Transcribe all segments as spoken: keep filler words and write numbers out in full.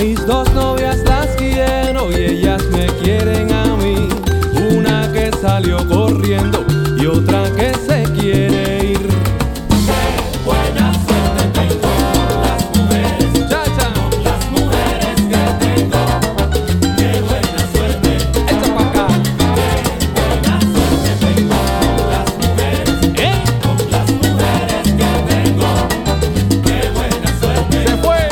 mis dos novias las quiero y ellas me quieren a mí. Una que salió corriendo y otra que se quiere ir. Qué buena suerte tengo con las mujeres, Chacha, con las mujeres que tengo. Qué buena suerte, echa pa' acá. qué buena suerte tengo con las mujeres, ¿Eh? con las mujeres que tengo. Qué buena suerte. Se fue.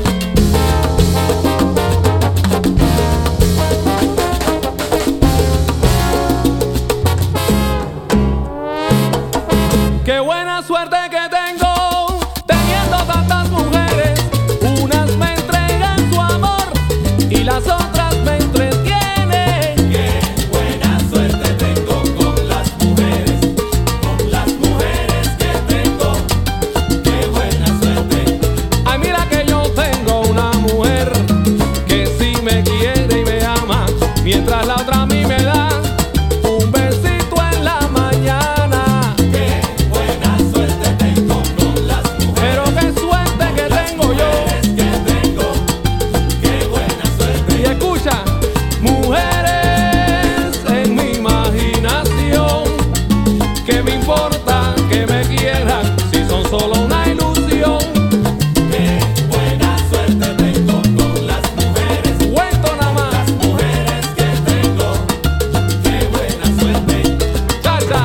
Qué buena suerte que tengo teniendo tantas mujeres. Unas me entregan su amor y las otras me entretienen. Qué buena suerte tengo con las mujeres, con las mujeres que tengo. Qué buena suerte. Ay, mira que yo tengo una mujer que sí me quiere y me ama, mientras la otra a mí me da un besito en la mañana. Qué buena suerte tengo con las Pero mujeres, qué suerte que tengo yo. que tengo. Qué buena suerte. Y escucha, mujeres en mi imaginación, que me importa que me quieran si son solo una ilusión. Qué buena suerte tengo con las mujeres, Cuento nada más, las mujeres que tengo. Qué buena suerte. chacha.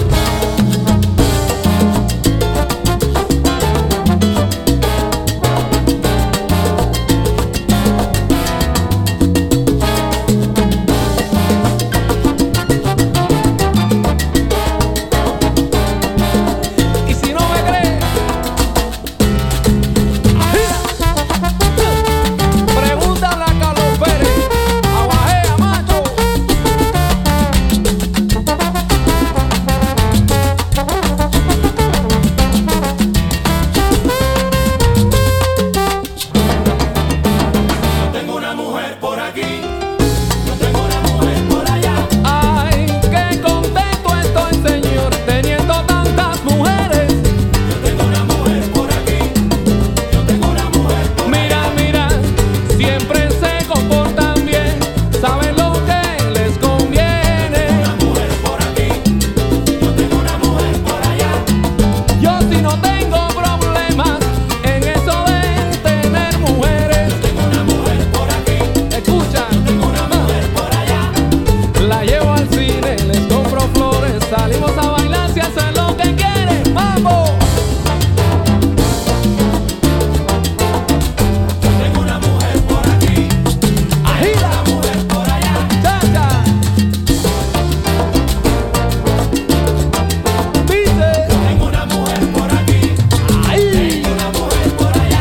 Y si no me crees, pregúntale a Carlos Pérez, a Guajea, macho. Yo tengo una mujer por aquí, yo tengo una mujer por allá. Ay, qué contento estoy, señor, teniendo tantas mujeres. Yo tengo una mujer por aquí, yo tengo una mujer por Mira, mira, siempre se comportan bien, saben lo que les conviene. una mujer por aquí, yo tengo una mujer por allá. Yo sí no tengo problemas en eso de tener mujeres. Tengo una mujer por aquí, Escucha, tengo una mujer por allá. la llevo al cine, les compro flores, salimos a bailar si hacen lo que quieren. ¡Vamos! Tengo una mujer por aquí, ¡Agita! una mujer por allá. ¡Chacha! ¿Viste? Tengo una mujer por aquí, ¡Ay! tengo una mujer por allá.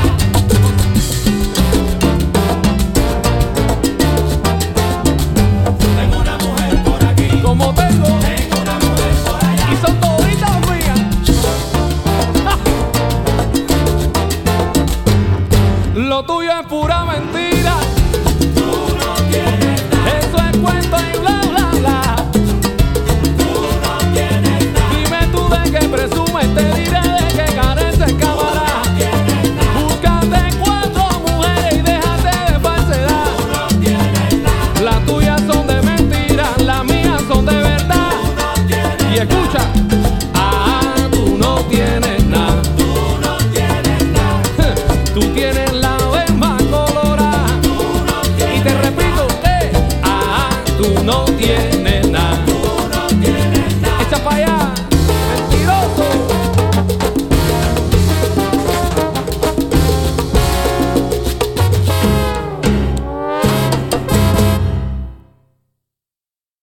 Tengo una mujer por aquí, Como tengo, tengo una mujer por allá. y son toditas mías. Lo tuyo es pura mentira, Tú no tienes nada, eso es cuento y bla bla bla. tú no tienes nada, Dime tú de qué presumes, te diré de qué careces, cámara. tienes nada, Búscate cuatro mujeres y déjate de falsedad. no tienes nada, Las tuyas son de mentira, las mías son de verdad. no tienes Y escucha, ah, tú no tienes nada. tú no tienes nada, Tú tienes la vez más colorada. tú no Y tienes te repito, eh, ah, tú no tienes